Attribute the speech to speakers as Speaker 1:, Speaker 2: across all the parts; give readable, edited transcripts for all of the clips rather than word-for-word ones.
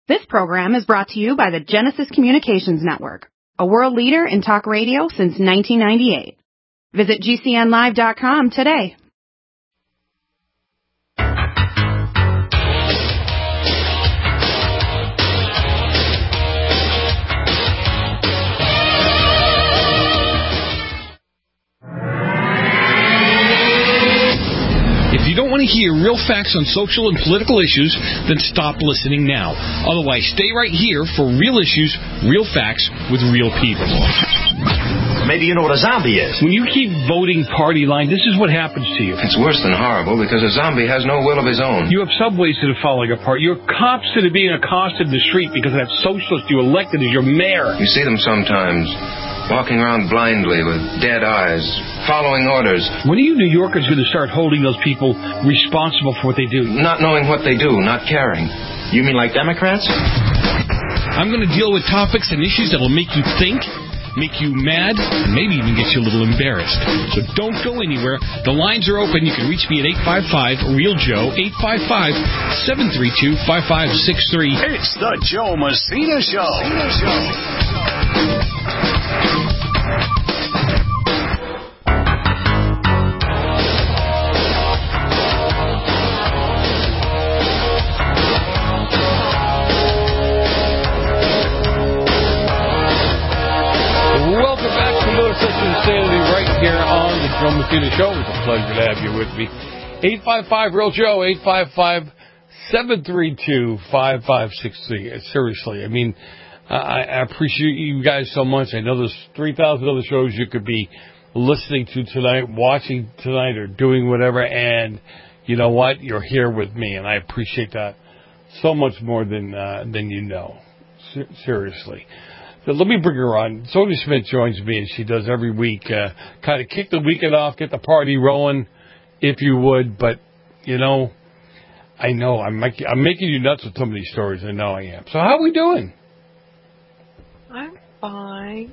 Speaker 1: This program is brought to you by the Genesis Communications Network, a world leader in talk radio since 1998. Visit GCNlive.com today.
Speaker 2: If you don't want to hear real facts on social and political issues, then stop listening now. Otherwise, stay right here for real issues, real facts, with real people.
Speaker 3: Maybe you know what a zombie is.
Speaker 2: When you keep voting party line, this is what happens to you.
Speaker 3: It's worse than horrible because a zombie has no will of his own.
Speaker 2: You have subways that are falling apart. You have cops that are being accosted in the street because that socialist you elected as your mayor.
Speaker 3: You see them sometimes, walking around blindly with dead eyes, following orders.
Speaker 2: When are you New Yorkers going to start holding those people responsible for what they do?
Speaker 3: Not knowing what they do, not caring. You mean like Democrats?
Speaker 2: I'm going to deal with topics and issues that will make you think, make you mad, and maybe even get you a little embarrassed. So don't go anywhere. The lines are open. You can reach me at 855-REAL-JOE, 855-732-5563.
Speaker 4: It's the Joe Messina Show.
Speaker 2: Insanity right here on the Joe Messina Show. It's a pleasure to have you with me. 855-REAL-JOE, 855-732-5563. Seriously, I mean, I appreciate you guys so much. I know there's 3,000 other shows you could be listening to tonight, watching tonight, or doing whatever, and you know what? You're here with me, and I appreciate that so much more than you know. Seriously. So let me bring her on. Sonia Smith joins me, as she does every week. Kind of kick the weekend off, get the party rolling, if you would. But, you know, I know I'm making you nuts with some of these stories. I know I am. So how are we doing?
Speaker 5: I'm fine.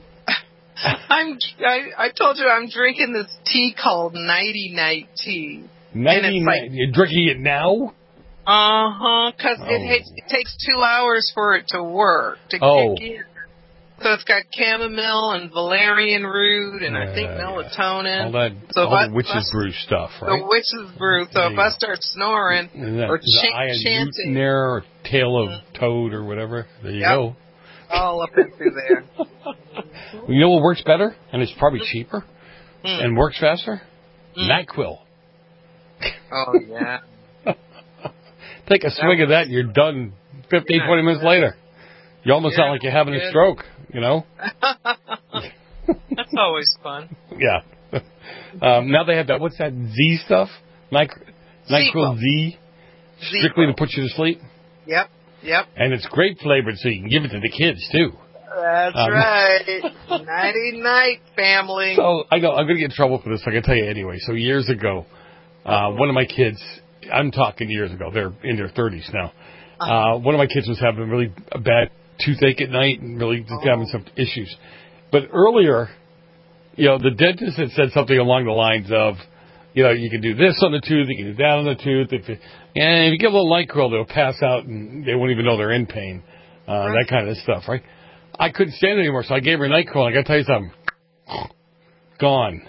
Speaker 5: I told you I'm drinking this tea called Nighty Night tea.
Speaker 2: Nighty Night? You're drinking it now?
Speaker 5: Because it takes 2 hours for it to work, to kick in. So it's got chamomile and valerian root and I think melatonin.
Speaker 2: All the witch's brew stuff, right?
Speaker 5: The witch's brew. So if I start snoring or chanting.
Speaker 2: Or tail of toad or whatever, there you go.
Speaker 5: All up in through there.
Speaker 2: You know what works better? And it's probably cheaper and works faster? NyQuil.
Speaker 5: Oh, yeah.
Speaker 2: Take a swig of that and you're done 15, 20 minutes later. You almost sound like you're having a stroke, you know?
Speaker 5: That's always fun.
Speaker 2: Yeah. Now they have that, what's that Z stuff? NyQuil Z? Strictly to put you to sleep?
Speaker 5: Yep.
Speaker 2: And it's grape flavored, so you can give it to the kids, too.
Speaker 5: That's right. Nighty night, family.
Speaker 2: So, I know, I'm going to get in trouble for this, I can tell you anyway. So years ago, one of my kids, I'm talking years ago, they're in their 30s now. One of my kids was having really a bad toothache at night and really just having some issues. But earlier, you know, the dentist had said something along the lines of, you know, you can do this on the tooth, you can do that on the tooth. If you give a little NyQuil, they'll pass out and they won't even know they're in pain. That kind of stuff, right? I couldn't stand it anymore, so I gave her NyQuil. I got to tell you something. Gone.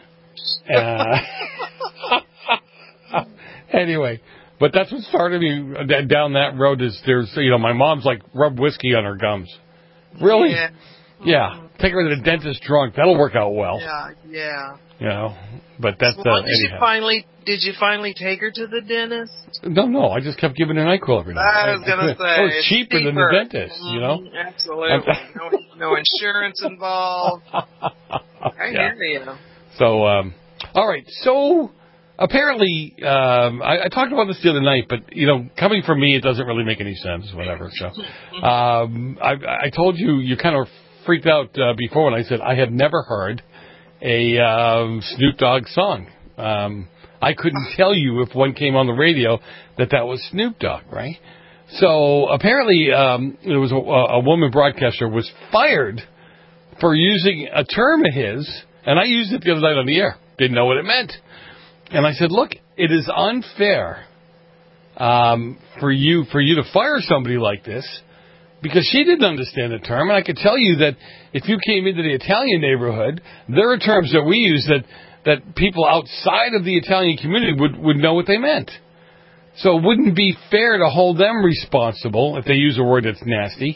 Speaker 2: Anyway. But that's what started me down that road. My mom's like, rub whiskey on her gums. Really? Yeah. Take her to the dentist drunk. That'll work out well.
Speaker 5: Yeah.
Speaker 2: You know, but that's
Speaker 5: Did you finally take her to the dentist?
Speaker 2: No. I just kept giving her NyQuil every night.
Speaker 5: I was going to say.
Speaker 2: It's cheaper than the dentist, you know?
Speaker 5: Absolutely. No insurance involved. I hear you.
Speaker 2: So, all right. So, apparently, I talked about this the other night, but, you know, coming from me, it doesn't really make any sense, whatever. So, I told you kind of freaked out before when I said I had never heard a Snoop Dogg song. I couldn't tell you if one came on the radio that was Snoop Dogg, right? So, apparently, there was a woman broadcaster was fired for using a term of his, and I used it the other night on the air. Didn't know what it meant. And I said, look, it is unfair for you to fire somebody like this because she didn't understand the term. And I could tell you that if you came into the Italian neighborhood, there are terms that we use that people outside of the Italian community would know what they meant. So it wouldn't be fair to hold them responsible if they use a word that's nasty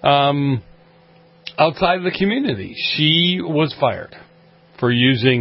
Speaker 2: outside of the community. She was fired for using,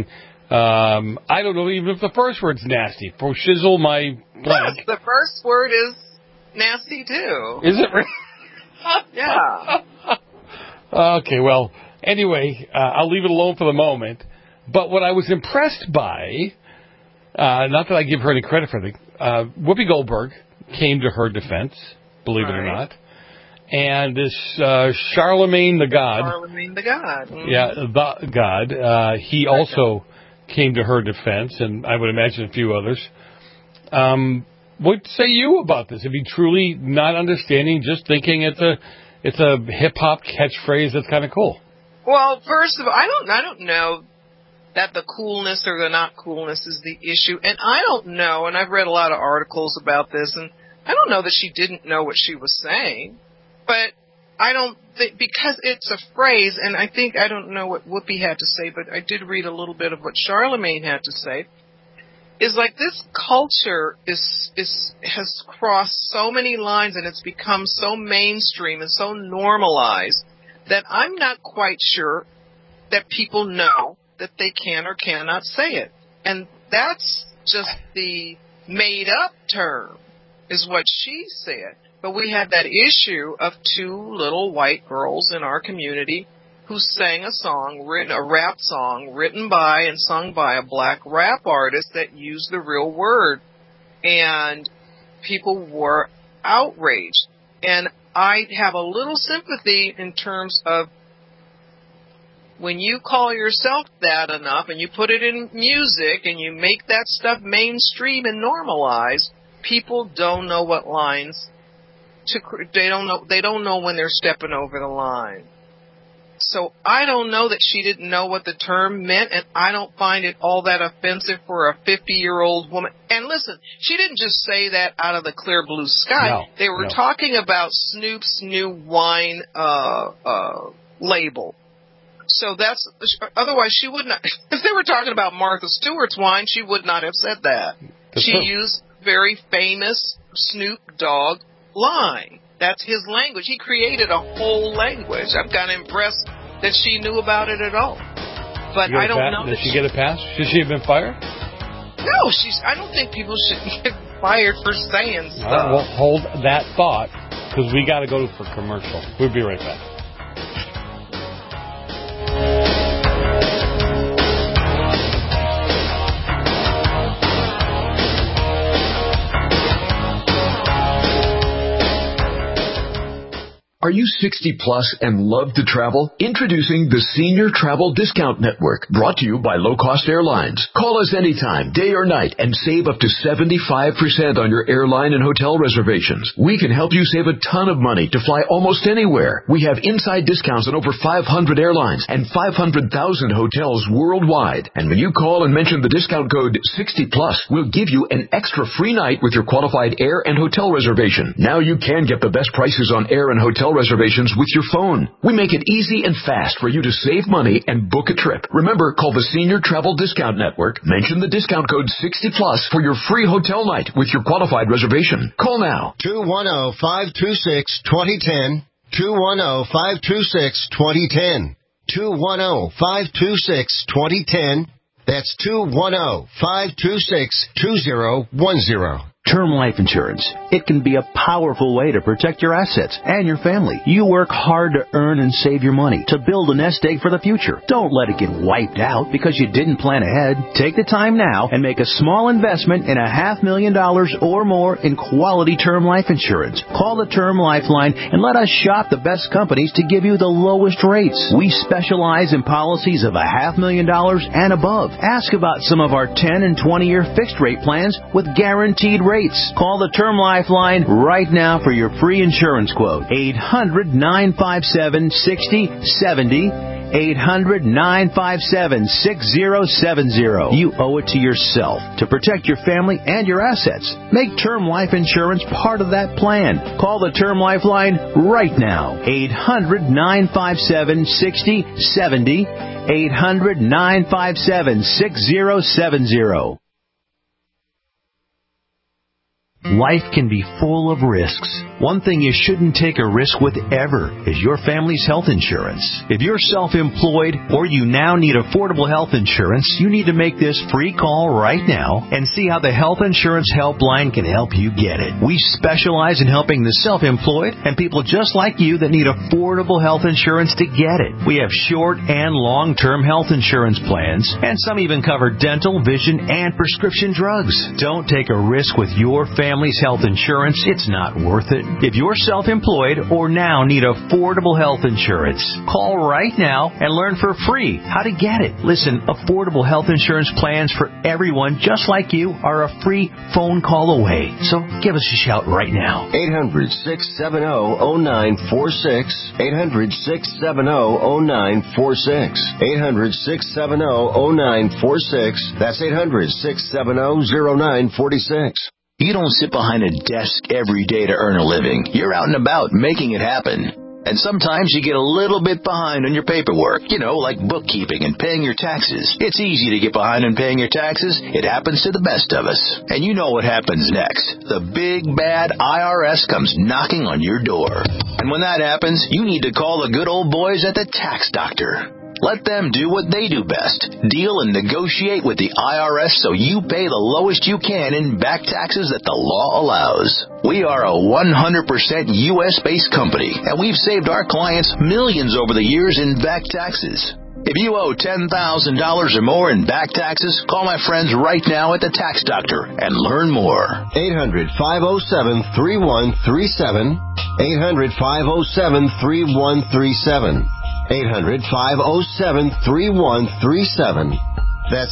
Speaker 2: I don't know even if the first word's nasty. For shizzle my blank.
Speaker 5: Yes, the first word is nasty too.
Speaker 2: Is it really?
Speaker 5: Yeah.
Speaker 2: Okay, well, anyway, I'll leave it alone for the moment. But what I was impressed by, not that I give her any credit for anything, Whoopi Goldberg came to her defense, believe it or not. And this Charlemagne the God.
Speaker 5: Charlemagne the God. Mm-hmm.
Speaker 2: Yeah, the God. He also came to her defense, and I would imagine a few others. What say you about this? If you truly not understanding, just thinking it's a hip-hop catchphrase that's kind of cool.
Speaker 5: Well, first of all, I don't know that the coolness or the not coolness is the issue. And I don't know, and I've read a lot of articles about this, and I don't know that she didn't know what she was saying. But I don't think, because it's a phrase, and I don't know what Whoopi had to say, but I did read a little bit of what Charlemagne had to say, is like this culture has crossed so many lines and it's become so mainstream and so normalized that I'm not quite sure that people know that they can or cannot say it. And that's just the made-up term, is what she said. But we had that issue of two little white girls in our community who sang a rap song written by and sung by a black rap artist that used the real word. And people were outraged. And I have a little sympathy in terms of when you call yourself that enough and you put it in music and you make that stuff mainstream and normalized, people don't know what lines they don't know when they're stepping over the line. So I don't know that she didn't know what the term meant, and I don't find it all that offensive for a 50-year-old woman. And listen, she didn't just say that out of the clear blue sky.
Speaker 2: No,
Speaker 5: they were talking about Snoop's new wine label. So that's, otherwise she would not, if they were talking about Martha Stewart's wine, she would not have said that. She used very famous Snoop Dogg line. That's his language. He created a whole language. I'm kind of impressed that she knew about it at all. But I don't know.
Speaker 2: Did she get a pass? Should she have been fired?
Speaker 5: No, I don't think people should get fired for saying stuff.
Speaker 2: All right, well, hold that thought, because we got to go for commercial. We'll be right back.
Speaker 6: Are you 60 plus and love to travel? Introducing the Senior Travel Discount Network, brought to you by Low Cost Airlines. Call us anytime, day or night, and save up to 75% on your airline and hotel reservations. We can help you save a ton of money to fly almost anywhere. We have inside discounts on over 500 airlines and 500,000 hotels worldwide. And when you call and mention the discount code 60 plus, we'll give you an extra free night with your qualified air and hotel reservation. Now you can get the best prices on air and hotel reservations with your phone. We make it easy and fast for you to save money and book a trip. Remember, call the Senior Travel Discount Network. Mention the discount code 60 plus for your free hotel night with your qualified reservation. Call now.
Speaker 7: 210-526-2010. 210-526-2010. 210-526-2010. That's 210-526-2010.
Speaker 8: Term life insurance. It can be a powerful way to protect your assets and your family. You work hard to earn and save your money to build a nest egg for the future. Don't let it get wiped out because you didn't plan ahead. Take the time now and make a small investment in $500,000 or more in quality term life insurance. Call the Term Lifeline and let us shop the best companies to give you the lowest rates. We specialize in policies of $500,000 and above. Ask about some of our 10 and 20-year fixed rate plans with guaranteed rates. Call the Term Lifeline right now for your free insurance quote. 800-957-6070. 800-957-6070. You owe it to yourself to protect your family and your assets. Make term life insurance part of that plan. Call the Term Life line right now. 800-957-6070. 800-957-6070. Life can be full of risks. One thing you shouldn't take a risk with ever is your family's health insurance. If you're self-employed or you now need affordable health insurance, you need to make this free call right now and see how the Health Insurance Helpline can help you get it. We specialize in helping the self-employed and people just like you that need affordable health insurance to get it. We have short and long-term health insurance plans, and some even cover dental, vision, and prescription drugs. Don't take a risk with your family's health insurance. It's not worth it. If you're self-employed or now need affordable health insurance, call right now and learn for free how to get it. Listen, affordable health insurance plans for everyone just like you are a free phone call away. So give us a shout right now.
Speaker 7: 800-670-0946. 800-670-0946. 800-670-0946. That's 800-670-0946.
Speaker 9: You don't sit behind a desk every day to earn a living. You're out and about making it happen. And sometimes you get a little bit behind on your paperwork, like bookkeeping and paying your taxes. It's easy to get behind on paying your taxes. It happens to the best of us. And you know what happens next. The big, bad IRS comes knocking on your door. And when that happens, you need to call the good old boys at the Tax Doctor. Let them do what they do best. Deal and negotiate with the IRS so you pay the lowest you can in back taxes that the law allows. We are a 100% U.S.-based company, and we've saved our clients millions over the years in back taxes. If you owe $10,000 or more in back taxes, call my friends right now at the Tax Doctor and learn more.
Speaker 7: 800-507-3137. 800-507-3137. 800-507-3137. That's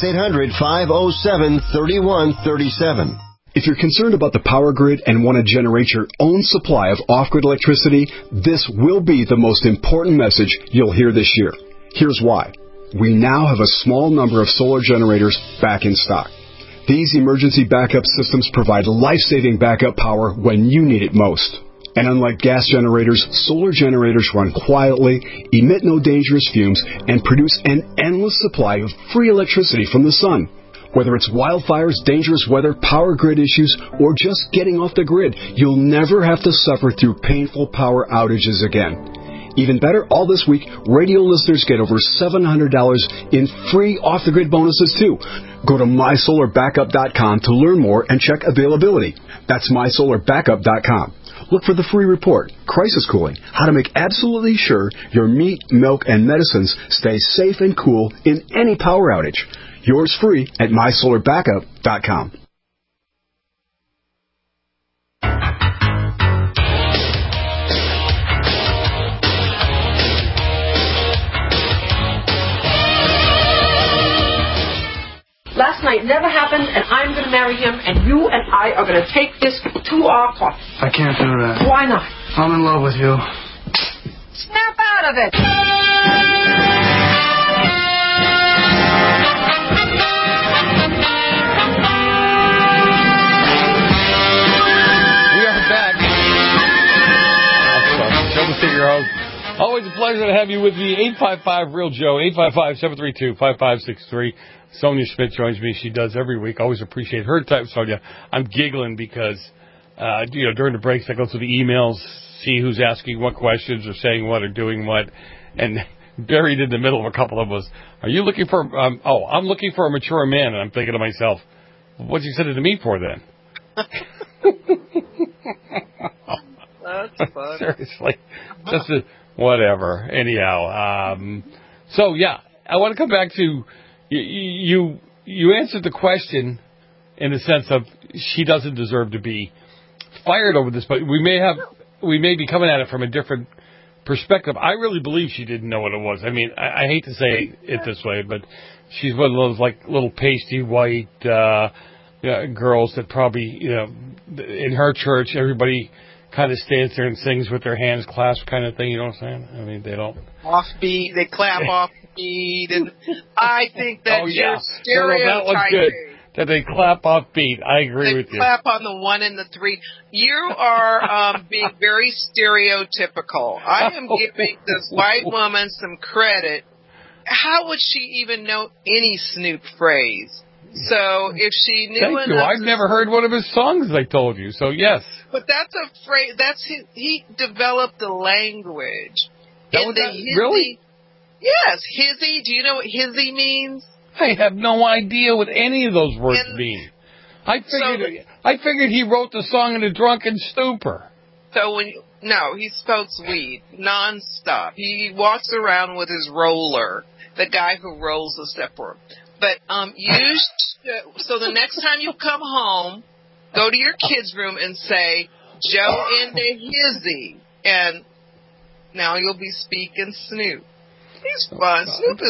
Speaker 7: 800-507-3137.
Speaker 10: If you're concerned about the power grid and want to generate your own supply of off-grid electricity, this will be the most important message you'll hear this year. Here's why. We now have a small number of solar generators back in stock. These emergency backup systems provide life-saving backup power when you need it most. And unlike gas generators, solar generators run quietly, emit no dangerous fumes, and produce an endless supply of free electricity from the sun. Whether it's wildfires, dangerous weather, power grid issues, or just getting off the grid, you'll never have to suffer through painful power outages again. Even better, all this week, radio listeners get over $700 in free off-the-grid bonuses, too. Go to mysolarbackup.com to learn more and check availability. That's mysolarbackup.com. Look for the free report, Crisis Cooling, how to make absolutely sure your meat, milk, and medicines stay safe and cool in any power outage. Yours free at mysolarbackup.com.
Speaker 11: Last night never happened, and I'm going to marry him, and you and I are going to take this to our court.
Speaker 12: I can't do that.
Speaker 11: Why not?
Speaker 12: I'm in love with you.
Speaker 11: Snap out of it!
Speaker 2: We are back. Show the figure out. Always a pleasure to have you with me. 855-REAL-JOE, 855-732-5563. Sonia Schmidt joins me. She does every week. Always appreciate her time, Sonia. I'm giggling because, during the breaks, I go through the emails, see who's asking what questions or saying what or doing what. And buried in the middle of a couple of us, are you looking for, I'm looking for a mature man. And I'm thinking to myself, what'd you send it to me for then?
Speaker 5: That's fun.
Speaker 2: Seriously. Just whatever. Anyhow. I want to come back to, you answered the question in the sense of she doesn't deserve to be fired over this, but we may be coming at it from a different perspective. I really believe she didn't know what it was. I mean, I hate to say it this way, but she's one of those little pasty white girls that probably, in her church, everybody kind of stands there and sings with their hands clasped kind of thing, you know what I'm saying? I mean, they don't...
Speaker 5: Offbeat, they clap offbeat, and I think that you're
Speaker 2: that was good. That they clap off beat. I agree with you.
Speaker 5: They clap on the 1 and the 3. You are being very stereotypical. I am giving this white woman some credit. How would she even know any Snoop phrase? So if she knew
Speaker 2: Thank you. I've never heard one of his songs, I told you. So, yes.
Speaker 5: But that's a phrase. He developed the language.
Speaker 2: Really?
Speaker 5: Yes. Hizzy. Do you know what hizzy means?
Speaker 2: I have no idea what any of those words mean. I figured he wrote the song in a drunken stupor.
Speaker 5: So he smokes weed nonstop. He walks around with his roller, the guy who rolls the stepper. But so the next time you come home, go to your kid's room and say Joe into hizzy, and now you'll be speaking Snoop. He's fun.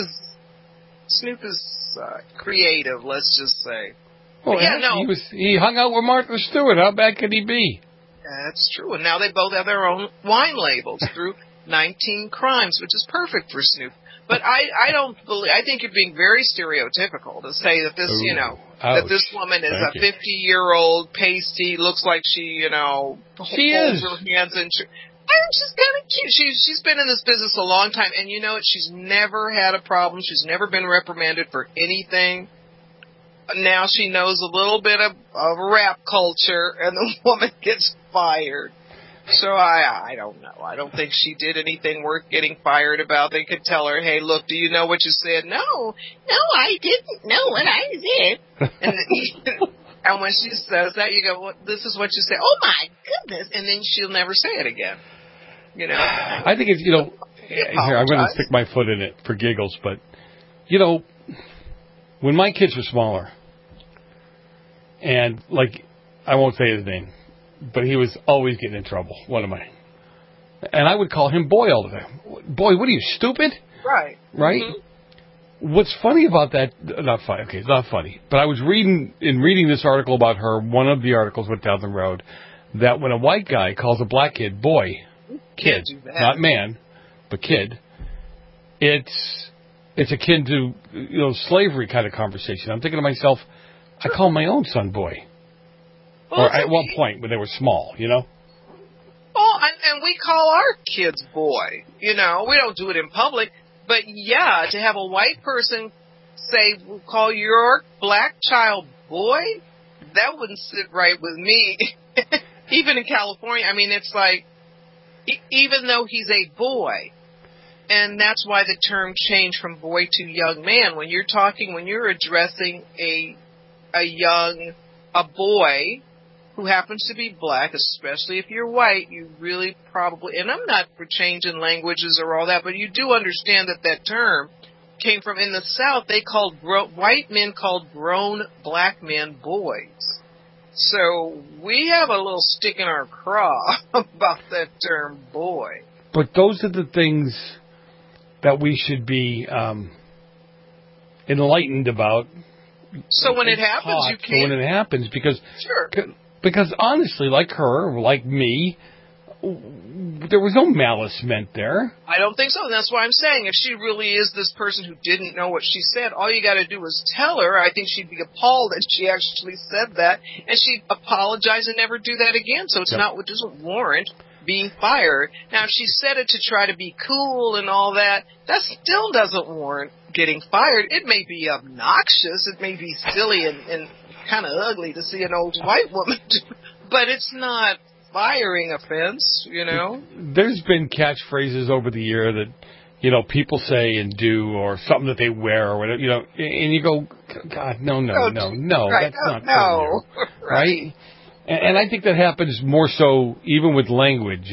Speaker 5: Snoop is creative, let's just say.
Speaker 2: Well, he hung out with Martha Stewart. How bad could he be?
Speaker 5: That's true. And now they both have their own wine labels through 19 Crimes, which is perfect for Snoop. But I think you're being very stereotypical to say that this, that this woman is a 50-year-old pasty, looks like she holds her hands in. She's kind of cute. She's been in this business a long time, and you know what? She's never had a problem. She's never been reprimanded for anything. Now she knows a little bit of rap culture, and the woman gets fired. So I don't know. I don't think she did anything worth getting fired about. They could tell her, hey, look, do you know what you said? No, I didn't know what I said. And when she says that, you go, well, this is what you say. Oh, my goodness. And then she'll never say it again.
Speaker 2: I think it's, here, I'm going to stick my foot in it for giggles, but, when my kids were smaller, and, I won't say his name, but he was always getting in trouble, one of mine. And I would call him Boy all the time. Boy, what are you, stupid?
Speaker 5: Right.
Speaker 2: Right? Mm-hmm. What's funny about that, not funny, okay, it's not funny, but I was reading this article about her, one of the articles went down the road, that when a white guy calls a black kid boy, kid, not man, but kid, it's akin to, slavery kind of conversation. I'm thinking to myself, I call my own son boy. Well, or at one point when they were small, Well,
Speaker 5: and we call our kids boy, we don't do it in public. But, yeah, to have a white person call your black child boy, that wouldn't sit right with me. Even in California, I mean, it's like, even though he's a boy, and that's why the term changed from boy to young man. When you're addressing a boy who happens to be black, especially if you're white, you really probably, and I'm not for changing languages or all that, but you do understand that term came from, in the South, white men called grown black men boys. So we have a little stick in our craw about that term boy.
Speaker 2: But those are the things that we should be enlightened about.
Speaker 5: So when it happens, you can't.
Speaker 2: So when it happens, because...
Speaker 5: Sure.
Speaker 2: Because honestly, like her, like me, there was no malice meant there.
Speaker 5: I don't think so. And that's why I'm saying, if she really is this person who didn't know what she said, all you got to do is tell her. I think she'd be appalled that she actually said that, and she'd apologize and never do that again. So it doesn't warrant being fired. Now, if she said it to try to be cool and all that, that still doesn't warrant getting fired. It may be obnoxious. It may be silly and kind of ugly to see an old white woman do, but it's not firing offense,
Speaker 2: There's been catchphrases over the year that, people say and do, or something that they wear or whatever, and you go, God, no,
Speaker 5: right,
Speaker 2: that's not true. Right? And I think that happens more so even with language,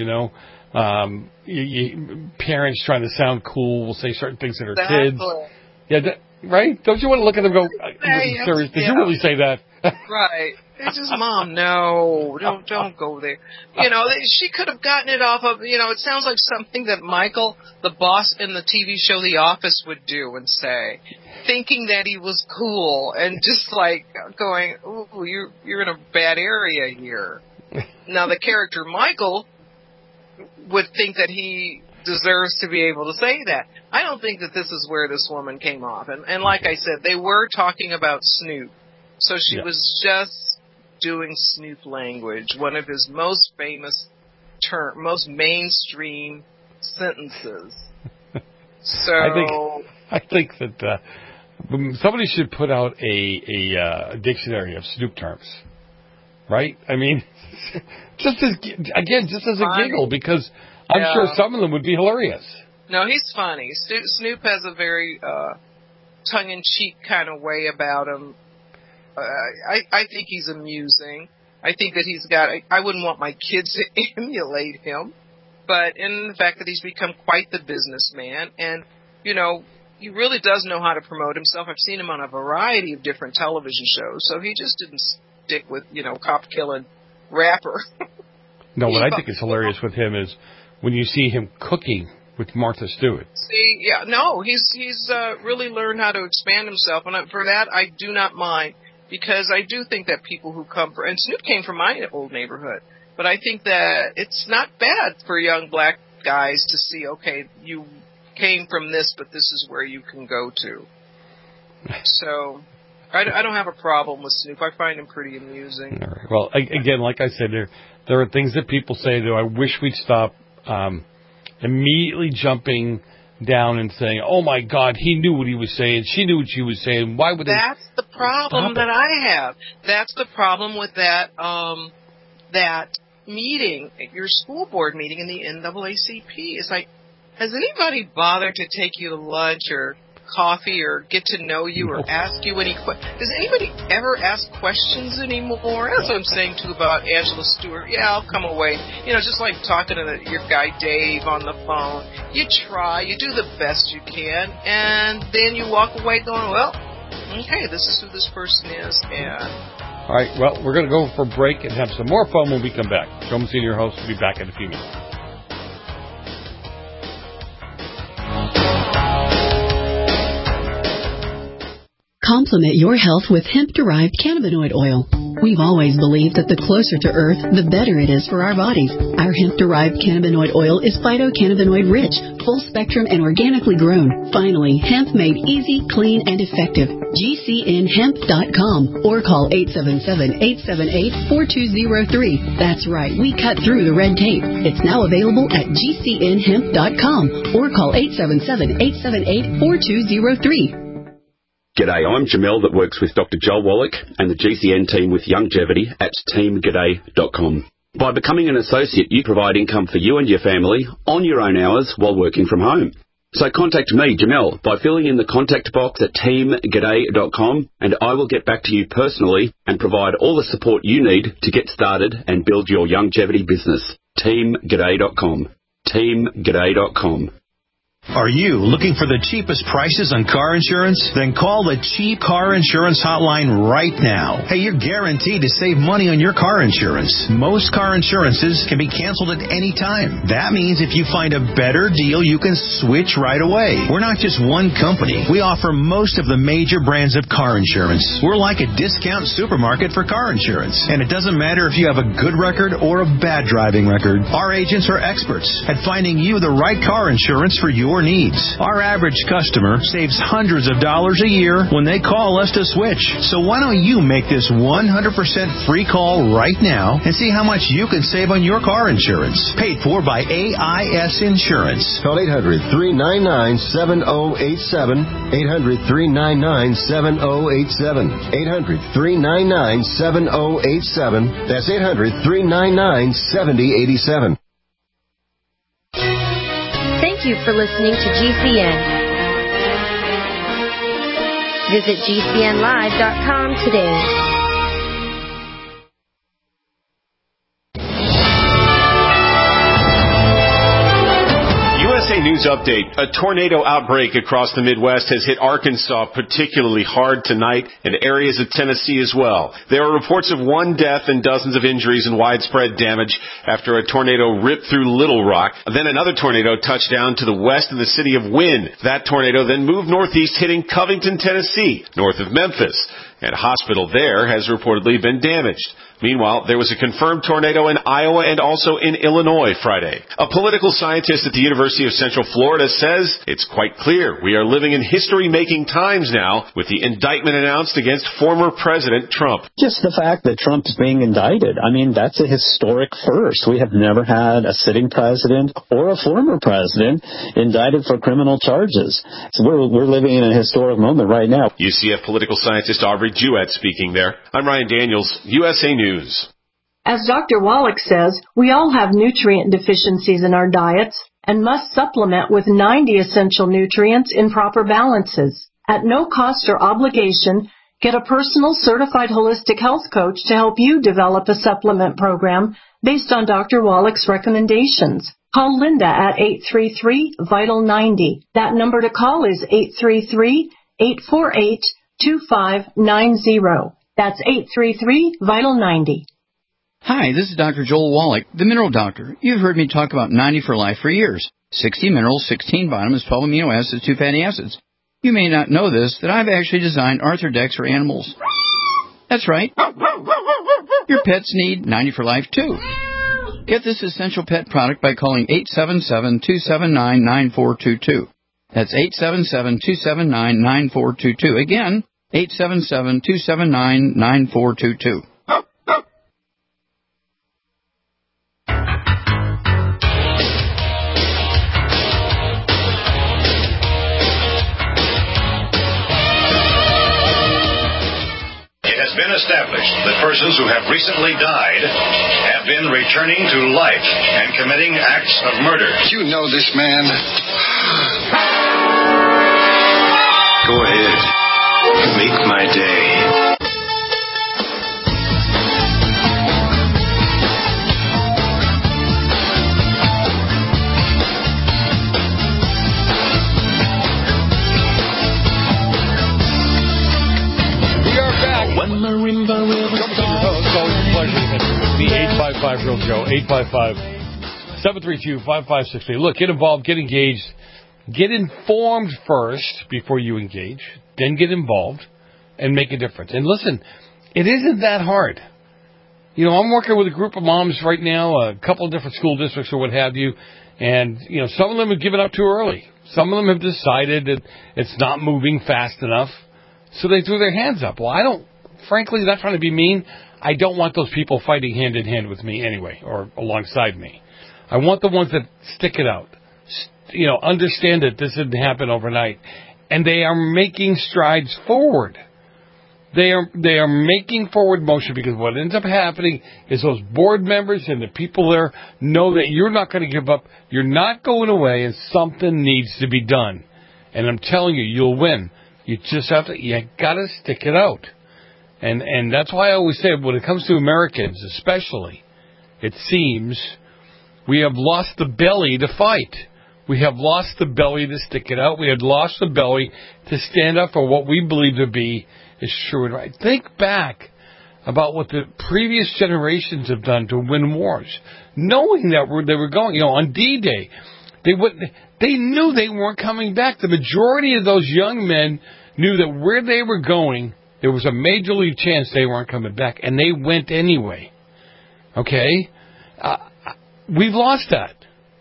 Speaker 2: parents trying to sound cool will say certain things to their kids. Yeah, right? Don't you want to look at them and go, serious? Did you really say that?
Speaker 5: Right. It's just, Mom, no, don't go there. She could have gotten it off of, it sounds like something that Michael, the boss in the TV show The Office, would do and say, thinking that he was cool and just like going, ooh, you're in a bad area here. Now, the character Michael would think that he deserves to be able to say that. I don't think that this is where this woman came off. And like I said, they were talking about Snoop. So she was just doing Snoop language, one of his most famous most mainstream sentences. So
Speaker 2: I think that somebody should put out a dictionary of Snoop terms, right? I mean, just as a giggle, because I'm sure some of them would be hilarious.
Speaker 5: No, he's funny. Snoop has a very tongue-in-cheek kind of way about him. I think he's amusing. I think that he's got. I wouldn't want my kids to emulate him, but in the fact that he's become quite the businessman, and you know, he really does know how to promote himself. I've seen him on a variety of different television shows, so he just didn't stick with cop killing rapper.
Speaker 2: No, what I think is hilarious with him is when you see him cooking with Martha Stewart.
Speaker 5: See, he's really learned how to expand himself, and for that I do not mind. Because I do think that people who come and Snoop came from my old neighborhood, but I think that it's not bad for young black guys to see, okay, you came from this, but this is where you can go to. So I don't have a problem with Snoop. I find him pretty amusing.
Speaker 2: All right. Well, again, like I said, there are things that people say that I wish we'd stop immediately jumping down and saying, oh, my God, he knew what he was saying. She knew what she was saying. Why would they?
Speaker 5: That's the problem that I have. That's the problem with that meeting, your school board meeting in the NAACP. It's like, has anybody bothered to take you to lunch or coffee or get to know you or ask you any questions? Does anybody ever ask questions anymore? That's what I'm saying, too, about Angela Stewart. Yeah, I'll come away. Just like talking to your guy Dave on the phone. You try, you do the best you can, and then you walk away going, well, okay, this is who this person is. And
Speaker 2: all right, well, we're going to go for a break and have some more fun when we come back. Joe Messina, your host, will be back in a few minutes.
Speaker 13: Complement your health with hemp-derived cannabinoid oil. We've always believed that the closer to Earth, the better it is for our bodies. Our hemp-derived cannabinoid oil is phytocannabinoid-rich, full-spectrum, and organically grown. Finally, hemp made easy, clean, and effective. GCNhemp.com or call 877-878-4203. That's right, we cut through the red tape. It's now available at GCNhemp.com or call 877-878-4203.
Speaker 14: G'day, I'm Jamel that works with Dr. Joel Wallach and the GCN team with Longevity at teamg'day.com. By becoming an associate, you provide income for you and your family on your own hours while working from home. So contact me, Jamel, by filling in the contact box at teamg'day.com, and I will get back to you personally and provide all the support you need to get started and build your longevity business. teamg'day.com. teamg'day.com.
Speaker 15: Are you looking for the cheapest prices on car insurance? Then call the Cheap Car Insurance Hotline right now. Hey, you're guaranteed to save money on your car insurance. Most car insurances can be canceled at any time. That means if you find a better deal, you can switch right away. We're not just one company. We offer most of the major brands of car insurance. We're like a discount supermarket for car insurance. And it doesn't matter if you have a good record or a bad driving record. Our agents are experts at finding you the right car insurance for your needs. Our average customer saves hundreds of dollars a year when they call us to switch. So why don't you make this 100% free call right now and see how much you can save on your car insurance. Paid for by AIS Insurance.
Speaker 7: Call 800-399-7087. 800-399-7087. 800-399-7087. That's 800-399-7087.
Speaker 16: Thank you for listening to GCN. Visit GCNlive.com today.
Speaker 17: USA News Update. A tornado outbreak across the Midwest has hit Arkansas particularly hard tonight and areas of Tennessee as well. There are reports of one death and dozens of injuries and widespread damage after a tornado ripped through Little Rock. Then another tornado touched down to the west of the city of Wynn. That tornado then moved northeast, hitting Covington, Tennessee, north of Memphis. and a hospital there has reportedly been damaged. Meanwhile, there was a confirmed tornado in Iowa and also in Illinois Friday. A political scientist at the University of Central Florida says it's quite clear we are living in history-making times now with the indictment announced against former President Trump.
Speaker 18: Just the fact that Trump's being indicted, I mean, that's a historic first. We have never had a sitting president or a former president indicted for criminal charges. So we're living in a historic moment right now.
Speaker 17: UCF political scientist Aubrey Jewett speaking there. I'm Ryan Daniels, USA News.
Speaker 19: As Dr. Wallach says, we all have nutrient deficiencies in our diets and must supplement with 90 essential nutrients in proper balances. At no cost or obligation, get a personal certified holistic health coach to help you develop a supplement program based on Dr. Wallach's recommendations. Call Linda at 833-VITAL-90. That number to call is 833-848-2590. That's 833-VITAL-90.
Speaker 20: Hi, this is Dr. Joel Wallach, the Mineral Doctor. You've heard me talk about 90 for Life for years. 60 minerals, 16 vitamins, 12 amino acids, 2 fatty acids. You may not know this, that I've actually designed Arthrodex for animals. That's right. Your pets need 90 for Life, too. Get this essential pet product by calling 877-279-9422. That's 877-279-9422. Again, 877-279-9422.
Speaker 4: Established that persons who have recently died have been returning to life and committing acts of murder.
Speaker 21: You know this man.
Speaker 4: Go ahead. Make my day.
Speaker 2: The 855 Real Joe, 855-732-5563. Look, get involved, get engaged, get informed first before you engage, then get involved and make a difference. And listen, it isn't that hard. You know, I'm working with a group of moms right now, a couple of different school districts or what have you, and, you know, some of them have given up too early. Some of them have decided that it's not moving fast enough, so they threw their hands up. Well, I don't, frankly, not trying to be mean, I don't want those people fighting hand in hand with me anyway, or alongside me. I want the ones that stick it out, you know, understand that this didn't happen overnight, and they are making strides forward. They are making forward motion, because what ends up happening is those board members and the people there know that you're not going to give up. You're not going away, and something needs to be done. And I'm telling you, you'll win. You just have to, you got to stick it out. And that's why I always say, when it comes to Americans especially, it seems we have lost the belly to fight. We have lost the belly to stick it out. We have lost the belly to stand up for what we believe to be is true and right. Think back about what the previous generations have done to win wars, knowing that they were going, you know, on D-Day. They knew they weren't coming back. The majority of those young men knew that where they were going, there was a major league chance they weren't coming back, and they went anyway. Okay? We've lost that.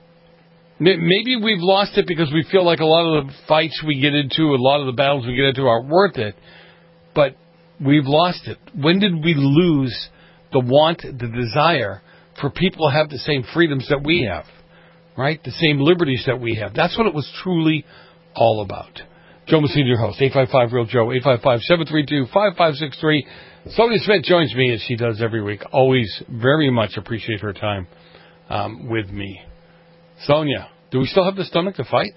Speaker 2: Maybe we've lost it because we feel like a lot of the fights we get into, a lot of the battles we get into aren't worth it, but we've lost it. When did we lose the want, the desire for people to have the same freedoms that we have, right? The same liberties that we have. That's what it was truly all about. Joe Messina, your host, 855-REAL-JOE, 855-732-5563. Sonia Smith joins me as she does every week. Always very much appreciate her time with me. Sonia, do we still have the stomach to fight?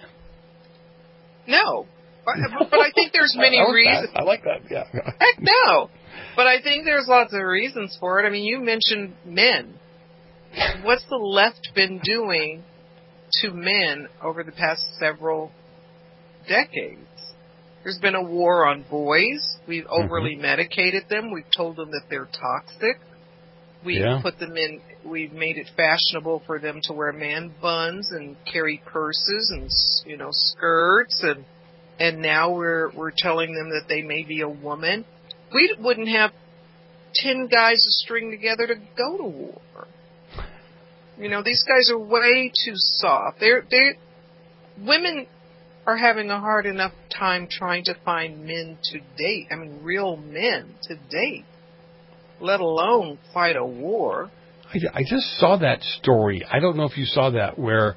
Speaker 5: No. But I think there's many reasons.
Speaker 2: I like that, yeah.
Speaker 5: Heck no. But I think there's lots of reasons for it. I mean, you mentioned men. What's the left been doing to men over the past several decades? There's been a war on boys. We've overly medicated them. We've told them that they're toxic. We've put them in, we've made it fashionable for them to wear man buns and carry purses and, you know, skirts, and now we're telling them that they may be a woman. We wouldn't have 10 guys to string together to go to war. You know, these guys are way too soft. Women are having a hard enough time trying to find men to date. I mean, real men to date, let alone fight a war.
Speaker 2: I just saw that story. I don't know if you saw that, where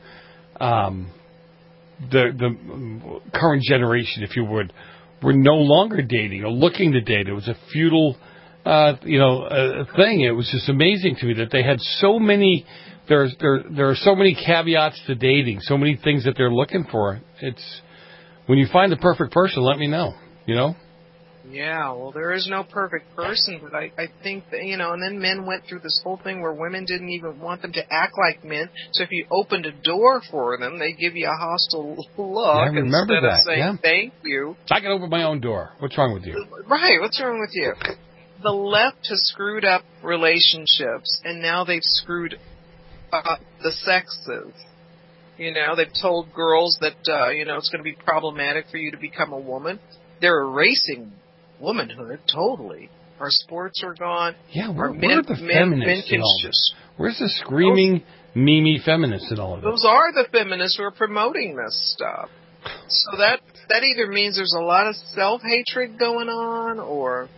Speaker 2: the current generation, if you would, were no longer dating or looking to date. It was a futile, thing. It was just amazing to me that they had so many. There are so many caveats to dating, so many things that they're looking for. It's when you find the perfect person, let me know. You know.
Speaker 5: Yeah, well, there is no perfect person, but I think that, and then men went through this whole thing where women didn't even want them to act like men. So if you opened a door for them, they give you a hostile look
Speaker 2: I remember
Speaker 5: instead
Speaker 2: that.
Speaker 5: of saying thank you.
Speaker 2: I can open my own door. What's wrong with you?
Speaker 5: Right, what's wrong with you? The left has screwed up relationships, and now they've screwed up the sexes. They've told girls that, it's going to be problematic for you to become a woman. They're erasing womanhood totally. Our sports are gone.
Speaker 2: Yeah, where are the feminists in all this? Where's the screaming, Mimi feminists in all of this?
Speaker 5: Those are the feminists who are promoting this stuff. So that either means there's a lot of self-hatred going on, or,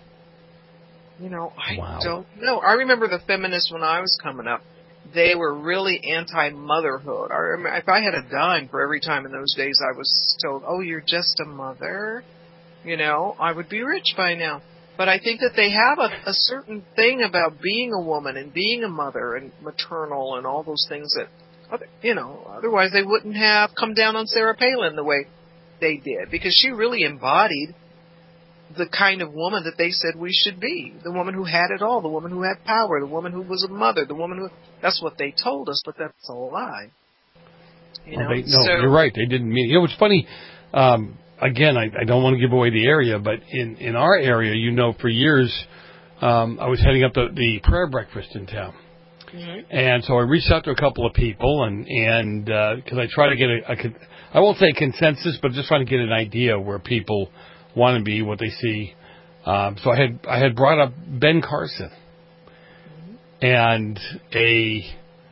Speaker 5: I don't know. I remember the feminists when I was coming up. They were really anti-motherhood. If I had a dime for every time in those days I was told, oh, you're just a mother, I would be rich by now. But I think that they have a certain thing about being a woman and being a mother and maternal and all those things that, otherwise they wouldn't have come down on Sarah Palin the way they did, because she really embodied the kind of woman that they said we should be. The woman who had it all, the woman who had power, the woman who was a mother, the woman who... That's what they told us, but that's a lie.
Speaker 2: You're right. They didn't mean... It's funny... Again, I don't want to give away the area, but in our area, for years, I was heading up the prayer breakfast in town. Mm-hmm. And so I reached out to a couple of people, and because I try to get I won't say consensus, but just trying to get an idea where people want to be, what they see. So I had brought up Ben Carson, and a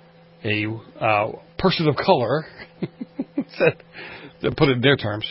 Speaker 2: person of color said, to put it in their terms,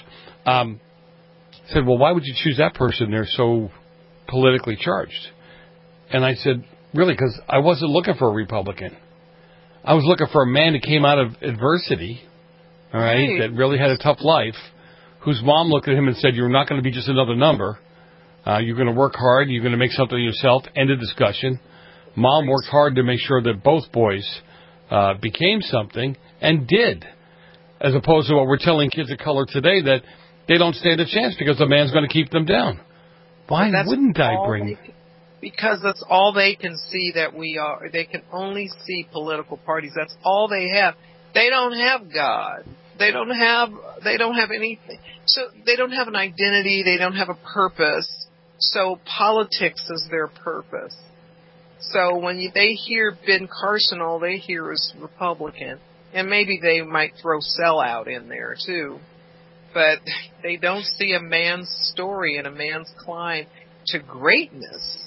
Speaker 2: said, well, why would you choose that person? They're so politically charged. And I said, really, because I wasn't looking for a Republican. I was looking for a man who came out of adversity, all right, that really had a tough life, whose mom looked at him and said, you're not going to be just another number. You're going to work hard. You're going to make something of yourself. End of discussion. Mom worked hard to make sure that both boys became something, and did, as opposed to what we're telling kids of color today, that they don't stand a chance because the man's going to keep them down. Why wouldn't I bring...
Speaker 5: Because that's all they can see that we are. They can only see political parties. That's all they have. They don't have God. They don't have anything. So they don't have an identity. They don't have a purpose. So politics is their purpose. So when they hear Ben Carson, all they hear is Republican. And maybe they might throw sellout in there too. But they don't see a man's story and a man's climb to greatness.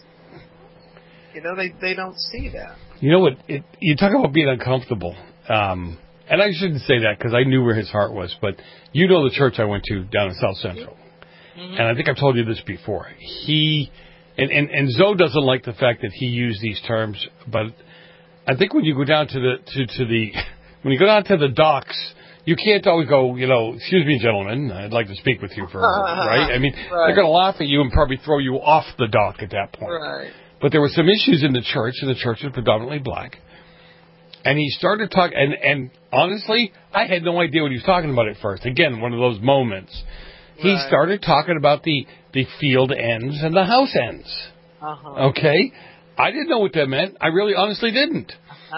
Speaker 5: They don't see that.
Speaker 2: You know what? You talk about being uncomfortable. And I shouldn't say that because I knew where his heart was. But the church I went to down in South Central. Mm-hmm. And I think I've told you this before. And Zoe doesn't like the fact that he used these terms. But I think when you go down to the docks, you can't always go, excuse me, gentlemen, I'd like to speak with you for right? I mean, They're going to laugh at you and probably throw you off the dock at that point.
Speaker 5: Right.
Speaker 2: But there were some issues in the church, and the church was predominantly black. And he started talking, and honestly, I had no idea what he was talking about at first. Again, one of those moments. Right. He started talking about the field ends and the house ends. Uh-huh. Okay? I didn't know what that meant. I really honestly didn't.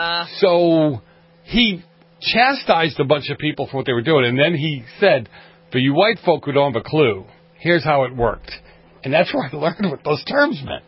Speaker 2: So he chastised a bunch of people for what they were doing, and then he said, for you white folk who don't have a clue, here's how it worked. And that's where I learned what those terms meant.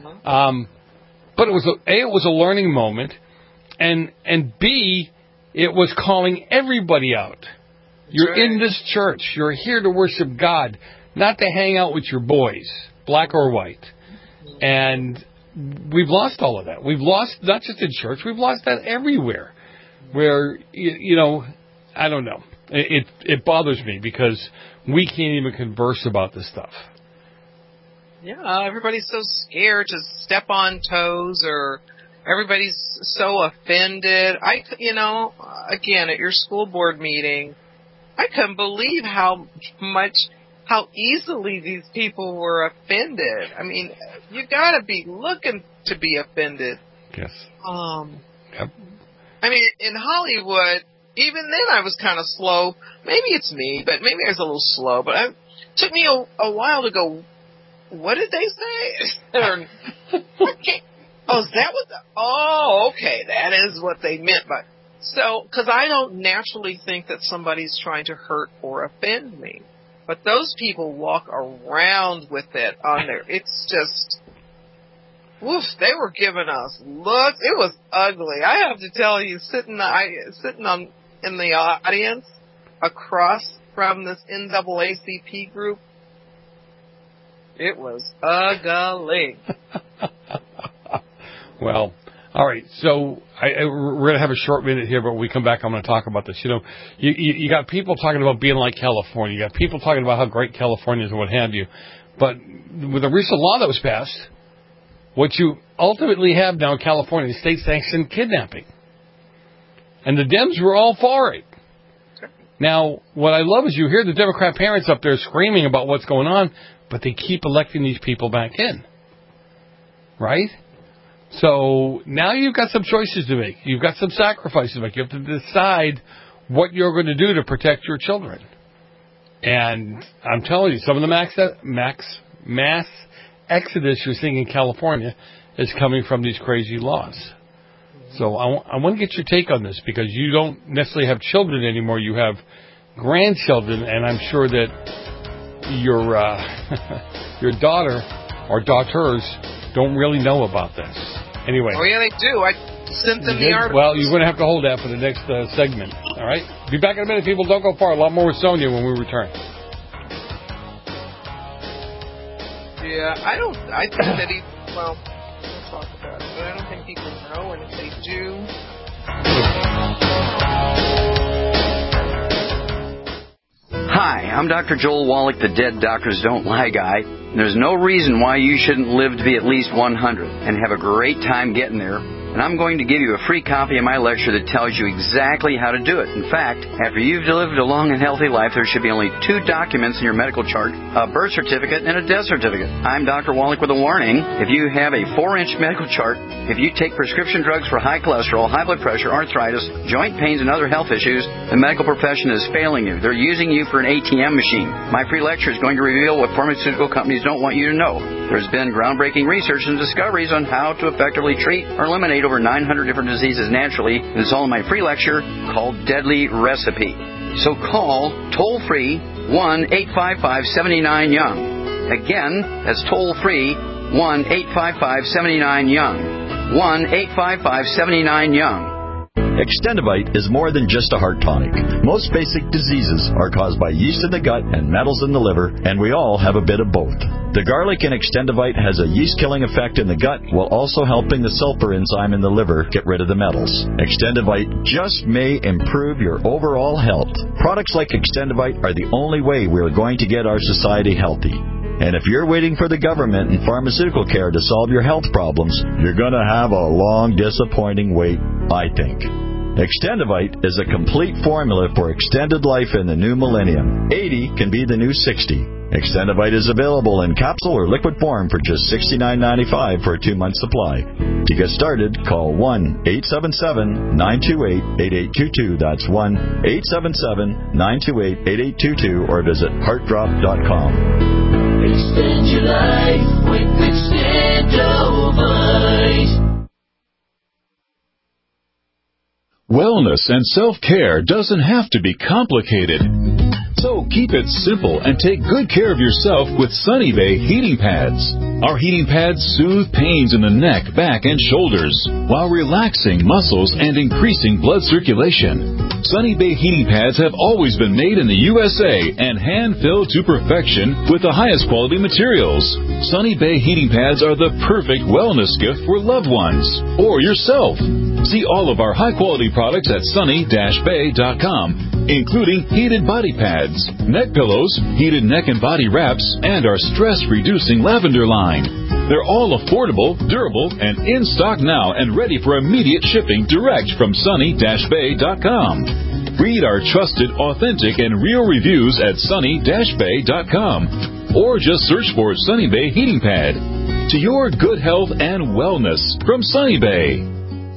Speaker 2: But it was a learning moment, and B, it was calling everybody out. You're in this church. You're here to worship God, not to hang out with your boys, black or white. And we've lost all of that. We've lost, not just in church, we've lost that everywhere. Where, I don't know. It bothers me because we can't even converse about this stuff.
Speaker 5: Yeah, everybody's so scared to step on toes, or everybody's so offended. Again, at your school board meeting, I couldn't believe how easily these people were offended. I mean, you gotta be looking to be offended.
Speaker 2: Yes.
Speaker 5: Yep. I mean, in Hollywood, even then I was kind of slow. Maybe it's me, but maybe I was a little slow. But it took me a while to go, what did they say? Oh, is that what okay, that is what they meant. Because I don't naturally think that somebody's trying to hurt or offend me. But those people walk around with it on there. It's just, woof, they were giving us looks. It was ugly. I have to tell you, sitting in the audience across from this NAACP group, it was ugly.
Speaker 2: Well, all right. So we're going to have a short minute here, but when we come back, I'm going to talk about this. You got people talking about being like California. You got people talking about how great California is and what have you. But with a recent law that was passed, what you ultimately have now in California is state-sanctioned kidnapping. And the Dems were all for it. Now, what I love is you hear the Democrat parents up there screaming about what's going on, but they keep electing these people back in. Right? So now you've got some choices to make. You've got some sacrifices to make. You have to decide what you're going to do to protect your children. And I'm telling you, some of the mass exodus you're seeing in California is coming from these crazy laws. So I want to get your take on this, because you don't necessarily have children anymore. You have grandchildren, and I'm sure that your daughter or daughters don't really know about this. Anyway.
Speaker 5: Oh, yeah, they do. I sent them the article.
Speaker 2: Well, you're going to have to hold that for the next segment. All right? Be back in a minute, people. Don't go far. A lot more with Sonia when we return.
Speaker 5: Yeah, I think that we'll talk about it, but I don't think people know, and if they do.
Speaker 21: Hi, I'm Dr. Joel Wallach, the Dead Doctors Don't Lie guy. There's no reason why you shouldn't live to be at least 100 and have a great time getting there. And I'm going to give you a free copy of my lecture that tells you exactly how to do it. In fact, after you've lived a long and healthy life, there should be only 2 documents in your medical chart, a birth certificate and a death certificate. I'm Dr. Wallach with a warning. If you have a 4-inch medical chart, if you take prescription drugs for high cholesterol, high blood pressure, arthritis, joint pains, and other health issues, the medical profession is failing you. They're using you for an ATM machine. My free lecture is going to reveal what pharmaceutical companies don't want you to know. There's been groundbreaking research and discoveries on how to effectively treat or eliminate over 900 different diseases naturally. It's all in my free lecture called Deadly Recipe. So call toll-free 1-855-79-YOUNG. Again, that's toll-free 1-855-79-YOUNG. 1-855-79-YOUNG.
Speaker 22: Extendivite is more than just a heart tonic. Most basic diseases are caused by yeast in the gut and metals in the liver, and we all have a bit of both. The garlic in Extendivite has a yeast-killing effect in the gut while also helping the sulfur enzyme in the liver get rid of the metals. Extendivite just may improve your overall health. Products like Extendivite are the only way we are going to get our society healthy. And if you're waiting for the government and pharmaceutical care to solve your health problems, you're going to have a long, disappointing wait, I think. Extendivite is a complete formula for extended life in the new millennium. 80 can be the new 60. Extendivite is available in capsule or liquid form for just $69.95 for a 2-month supply. To get started, call 1-877-928-8822. That's 1-877-928-8822 or visit heartdrop.com.
Speaker 23: Extend your life with Extendivite.
Speaker 24: Wellness and self-care doesn't have to be complicated.
Speaker 1: So keep it simple and take good care of yourself with Sunny Bay heating pads. Our heating pads soothe pains in the neck, back, and shoulders while relaxing muscles and increasing blood circulation. Sunny Bay heating pads have always been made in the USA and hand-filled to perfection with the highest quality materials. Sunny Bay heating pads are the perfect wellness gift for loved ones or yourself. See all of our high-quality products at sunny-bay.com, including heated body pads, neck pillows, heated neck and body wraps, and our stress-reducing lavender line. They're all affordable, durable, and in stock now and ready for immediate shipping direct from sunny-bay.com. Read our trusted, authentic, and real reviews at sunny-bay.com or just search for Sunny Bay Heating Pad. To your good health and wellness from Sunny Bay.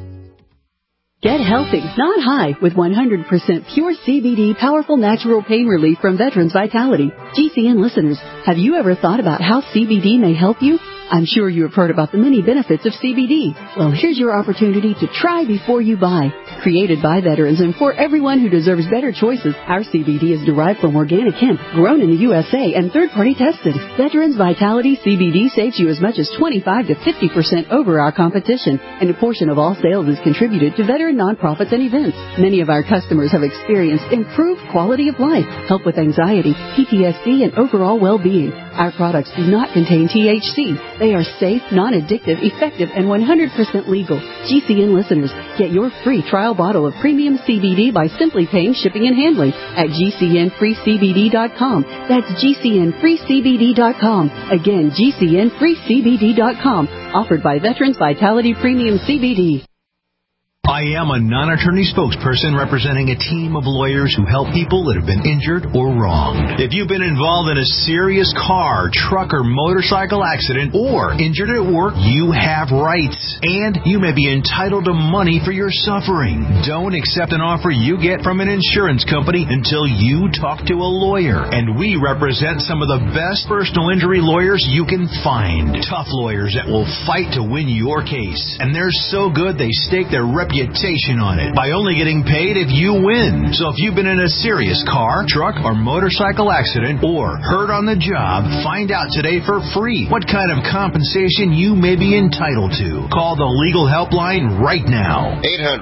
Speaker 13: Get healthy, not high, with 100% pure CBD powerful natural pain relief from Veterans Vitality. GCN listeners, have you ever thought about how CBD may help you? I'm sure you have heard about the many benefits of CBD. Well, here's your opportunity to try before you buy. Created by veterans and for everyone who deserves better choices, our CBD is derived from organic hemp, grown in the USA and third-party tested. Veterans Vitality CBD saves you as much as 25 to 50% over our competition, and a portion of all sales is contributed to veteran nonprofits and events. Many of our customers have experienced improved quality of life, help with anxiety, PTSD, and overall well-being. Our products do not contain THC. They are safe, non-addictive, effective, and 100% legal. GCN listeners, get your free trial bottle of premium CBD by simply paying shipping and handling at GCNFreeCBD.com. That's GCNFreeCBD.com. Again, GCNFreeCBD.com. Offered by Veterans Vitality Premium CBD.
Speaker 15: I am a non-attorney spokesperson representing a team of lawyers who help people that have been injured or wronged. If you've been involved in a serious car, truck, or motorcycle accident or injured at work, you have rights, and you may be entitled to money for your suffering. Don't accept an offer you get from an insurance company until you talk to a lawyer, and we represent some of the best personal injury lawyers you can find. Tough lawyers that will fight to win your case, and they're so good they stake their reputation on it by only getting paid if you win. So if you've been in a serious car, truck, or motorcycle accident or hurt on the job, find out today for free what kind of compensation you may be entitled to. Call the legal helpline right now.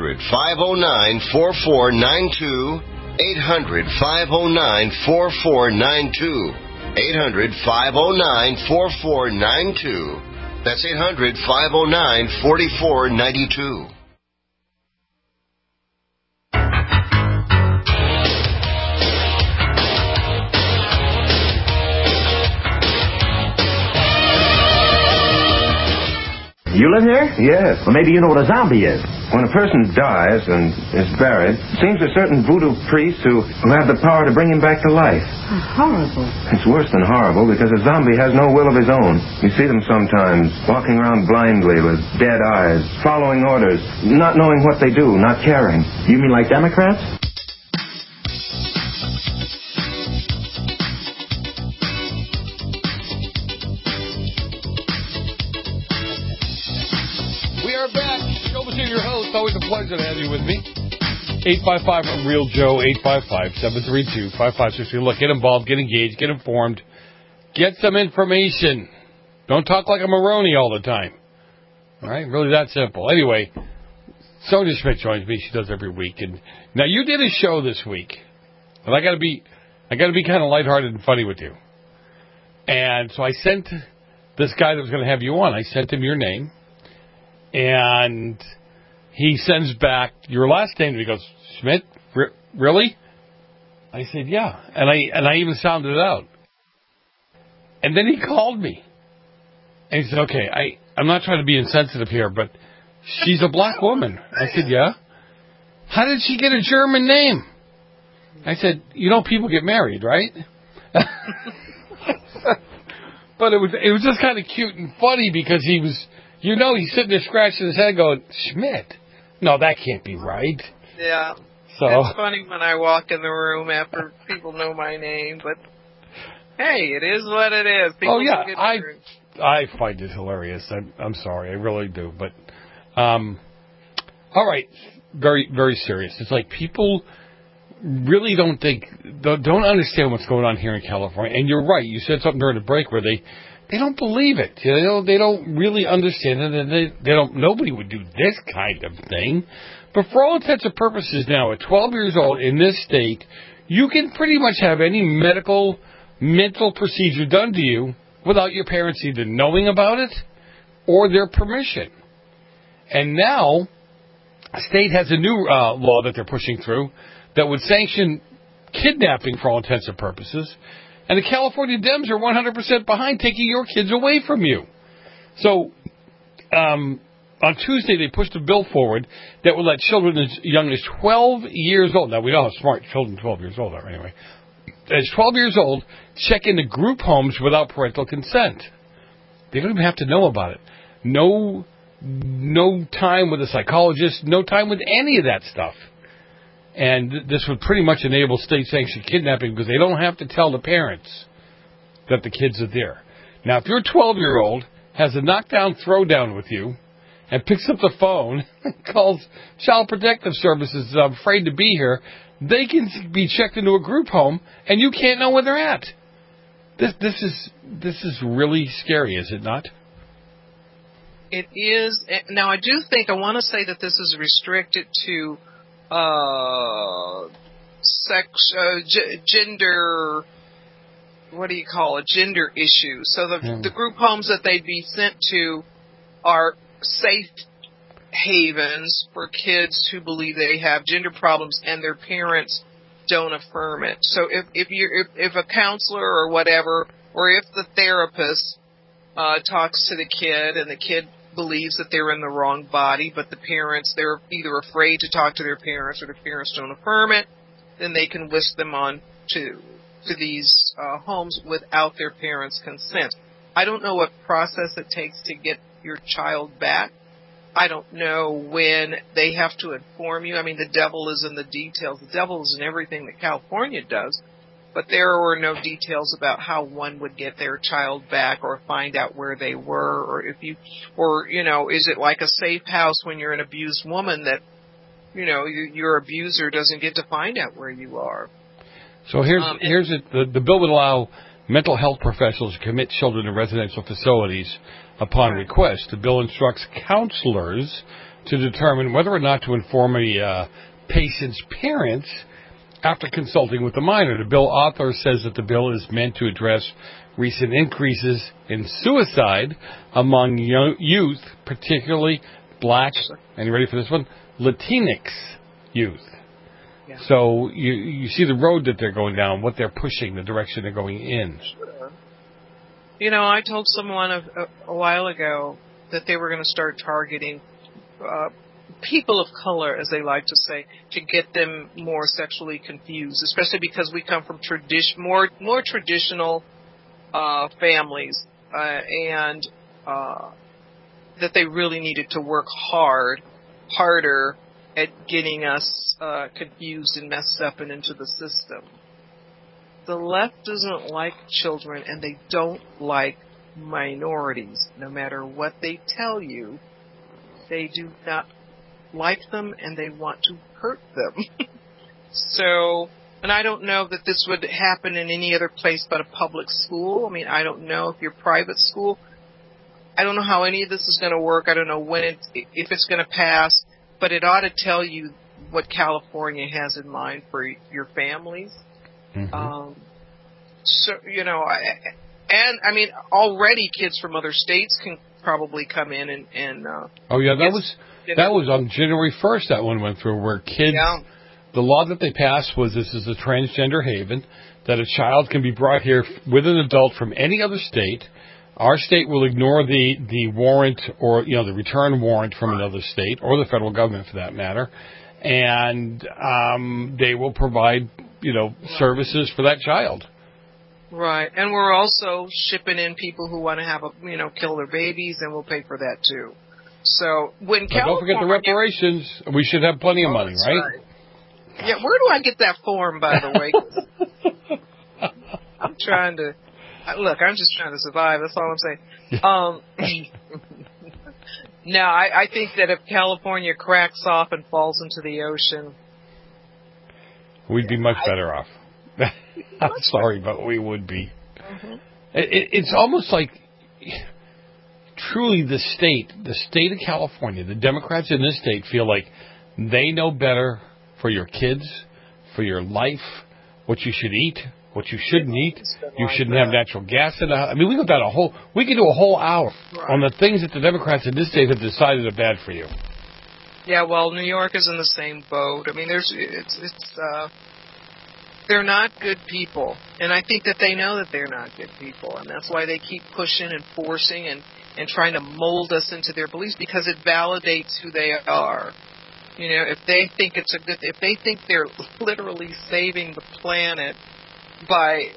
Speaker 7: 800-509-4492. 800-509-4492. 800-509-4492. That's 800-509-4492.
Speaker 3: You live here? Yes. Well, maybe you know what a zombie is. When a person dies and is buried, it seems a certain voodoo priest who have the power to bring him back to life.
Speaker 11: Horrible.
Speaker 3: It's worse than horrible because a zombie has no will of his own. You see them sometimes walking around blindly with dead eyes, following orders, not knowing what they do, not caring. You mean like Democrats?
Speaker 2: Always a pleasure to have you with me. 855 Real Joe, 855-732-5560. Look, get involved, get engaged, get informed, get some information. Don't talk like a Maroney all the time. All right, really that simple. Anyway, Sonia Schmidt joins me. She does every week. And now you did a show this week, and I got to be kind of lighthearted and funny with you. And so I sent this guy that was going to have you on. I sent him your name, and he sends back your last name, and he goes, Schmidt, really? I said, yeah. And I even sounded it out. And then he called me. And he said, okay, I'm not trying to be insensitive here, but she's a black woman. I said, yeah. How did she get a German name? I said, people get married, right? But it was just kind of cute and funny because he was, he's sitting there scratching his head going, Schmidt? No, that can't be right.
Speaker 5: Yeah.
Speaker 2: So
Speaker 5: it's funny when I walk in the room after people know my name, but hey, it is what it is. People
Speaker 2: I find it hilarious. I'm sorry, I really do. But all right, very, very serious. It's like people really don't understand what's going on here in California. And you're right. You said something during the break where they don't believe it. They don't really understand it, and nobody would do this kind of thing. But for all intents and purposes now, at 12 years old in this state, you can pretty much have any mental procedure done to you without your parents either knowing about it or their permission. And now, a state has a new law that they're pushing through that would sanction kidnapping for all intents and purposes. And the California Dems are 100% behind taking your kids away from you. So, on Tuesday, they pushed a bill forward that would let children as young as 12 years old, now we know how smart children 12 years old are anyway, as 12 years old, check into group homes without parental consent. They don't even have to know about it. No time with a psychologist, no time with any of that stuff. And this would pretty much enable state-sanctioned kidnapping because they don't have to tell the parents that the kids are there. Now, if your 12-year-old has a knockdown throwdown with you and picks up the phone and calls Child Protective Services, I'm afraid to be here, they can be checked into a group home and you can't know where they're at. This is really scary, is it not?
Speaker 5: It is. Now, I do think, I want to say that this is restricted to gender, what do you call it, gender issues. So the group homes that they'd be sent to are safe havens for kids who believe they have gender problems and their parents don't affirm it. So if a counselor or whatever, or if the therapist talks to the kid and the kid believes that they're in the wrong body, but the parents, they're either afraid to talk to their parents or the parents don't affirm it, then they can whisk them on to these homes without their parents' consent. I don't know what process it takes to get your child back. I don't know when they have to inform you. I mean, the devil is in the details. The devil is in everything that California does. But there were no details about how one would get their child back or find out where they were, or is it like a safe house when you're an abused woman that, your abuser doesn't get to find out where you are.
Speaker 2: So here's it. The bill would allow mental health professionals to commit children to residential facilities upon request. The bill instructs counselors to determine whether or not to inform a patient's parents after consulting with the minor. The bill author says that the bill is meant to address recent increases in suicide among youth, particularly black, and you ready for this one, Latinx youth. Yeah. So you see the road that they're going down, what they're pushing, the direction they're going in.
Speaker 5: Sure. I told someone a while ago that they were going to start targeting people of color, as they like to say, to get them more sexually confused, especially because we come from more traditional families, and that they really needed to work harder at getting us confused and messed up and into the system. The left doesn't like children, and they don't like minorities. No matter what they tell you, they do not like them, and they want to hurt them. So, and I don't know that this would happen in any other place but a public school. I mean, I don't know if you're private school. I don't know how any of this is going to work. I don't know if it's going to pass, but it ought to tell you what California has in mind for your families. Mm-hmm. Already kids from other states can probably come in and that was on January 1st. That one went through where kids. Yeah. The law that they passed was this is a transgender haven, that a child can be brought here with an adult from any other state. Our state will ignore the warrant or the return warrant from another state or the federal government for that matter, and they will provide services for that child. Right, and we're also shipping in people who want to have kill their babies, and we'll pay for that too. So when California, don't forget the reparations. We should have plenty of money, right? Yeah, where do I get that form, by the way? I'm just trying to survive. That's all I'm saying. Now, I think that if California cracks off and falls into the ocean,
Speaker 2: we'd be much better off. I'm sorry, but we would be.
Speaker 5: Mm-hmm.
Speaker 2: It's almost like, truly, the state of California, the Democrats in this state feel like they know better for your kids, for your life, what you should eat, what you shouldn't eat. You shouldn't have natural gas in the house. I mean, we could do a whole hour on the things that the Democrats in this state have decided are bad for you.
Speaker 5: Yeah, well, New York is in the same boat. I mean, they're not good people, and I think that they know that they're not good people, and that's why they keep pushing and forcing and trying to mold us into their beliefs, because it validates who they are. You know, if they think they're literally saving the planet by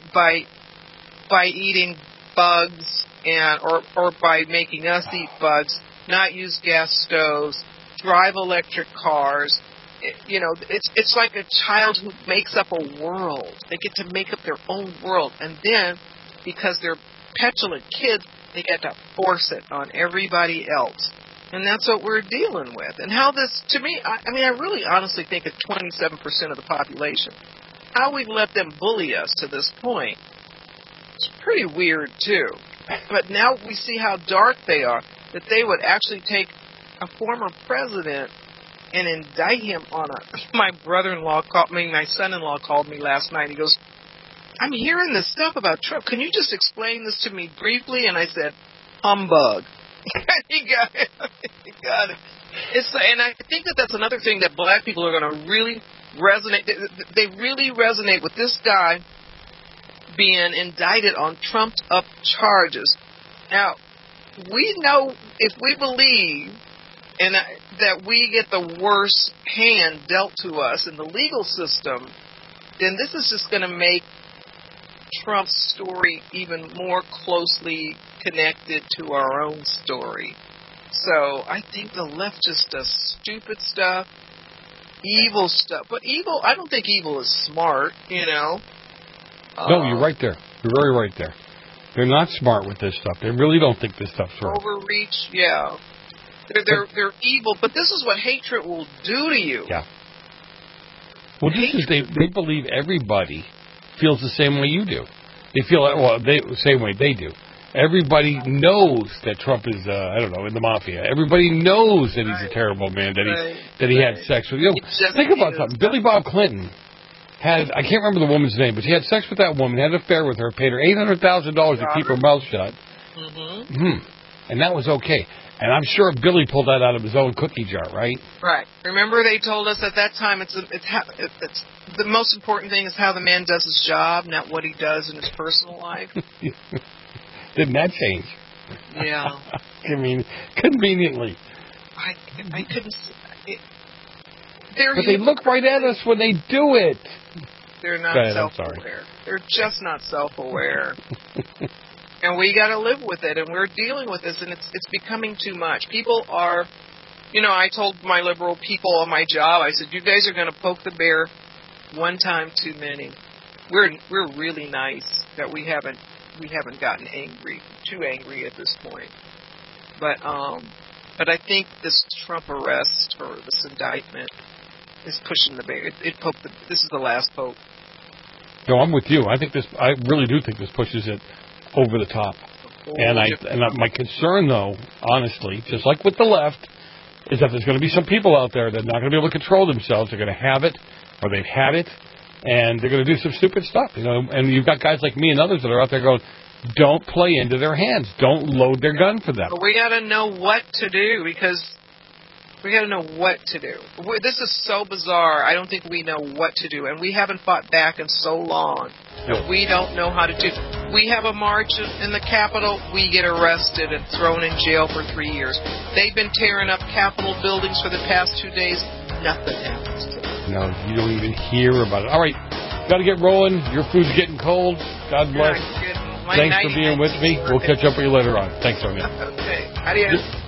Speaker 5: eating bugs or by making us eat bugs, not use gas stoves, drive electric cars. You know, it's like a child who makes up a world. They get to make up their own world, and then because they're petulant kids, they get to force it on everybody else. And that's what we're dealing with. And how this, to me, I really honestly think it's 27% of the population. How we've let them bully us to this point, it's pretty weird, too. But now we see how dark they are, that they would actually take a former president and indict him on my son-in-law called me last night. He goes, I'm hearing this stuff about Trump. Can you just explain this to me briefly? And I said, humbug. He got it. And I think that's another thing that black people are going to really resonate. They really resonate with this guy being indicted on trumped-up charges. Now, we know if we believe and that we get the worst hand dealt to us in the legal system, then this is just going to make Trump's story even more closely connected to our own story. So I think the left just does stupid stuff, evil stuff. But I don't think evil is smart, you know.
Speaker 2: No, you're right there. You're very right there. They're not smart with this stuff. They really don't think this stuff's right.
Speaker 5: Overreach, yeah. They're evil, but this is what hatred will do to you.
Speaker 2: Yeah. Well, they believe everybody feels the same way you do. They feel the same way they do. Everybody knows that Trump is, in the mafia. Everybody knows that he's a terrible man, that he had sex with. You know, think about something. Billy Bob Clinton I can't remember the woman's name, but he had sex with that woman, had an affair with her, paid her $800,000 to keep her mouth shut. And that was okay. And I'm sure Billy pulled that out of his own cookie jar, right?
Speaker 5: Right. Remember they told us at that time it's the most important thing is how the man does his job, not what he does in his personal life.
Speaker 2: Didn't that change?
Speaker 5: Yeah.
Speaker 2: I mean, conveniently.
Speaker 5: I couldn't.
Speaker 2: But they look right at us when they do it.
Speaker 5: They're not self-aware. They're just not self-aware. And we got to live with it, and we're dealing with this, and it's becoming too much. People are, I told my liberal people on my job, I said, you guys are going to poke the bear one time too many. We're really nice that we haven't gotten too angry at this point. But I think this Trump arrest or this indictment is pushing the bear. This is the last poke.
Speaker 2: No, I'm with you. I really do think this pushes it over the top. And my concern, though, honestly, just like with the left, is that there's going to be some people out there that are not going to be able to control themselves. They're going to have it, or they've had it, and they're going to do some stupid stuff. And you've got guys like me and others that are out there going, don't play into their hands. Don't load their gun for them.
Speaker 5: But we got to know what to do, because we got to know what to do. This is so bizarre. I don't think we know what to do, and we haven't fought back in so long that we don't know how to do. We have a march in the Capitol, we get arrested and thrown in jail for 3 years. They've been tearing up Capitol buildings for the past 2 days. Nothing happens to them.
Speaker 2: No, you don't even hear about it. All right, got to get rolling. Your food's getting cold. God bless. Thanks for being with me. We'll catch up with you later on. Thanks, Sonia.
Speaker 5: Okay. Adios.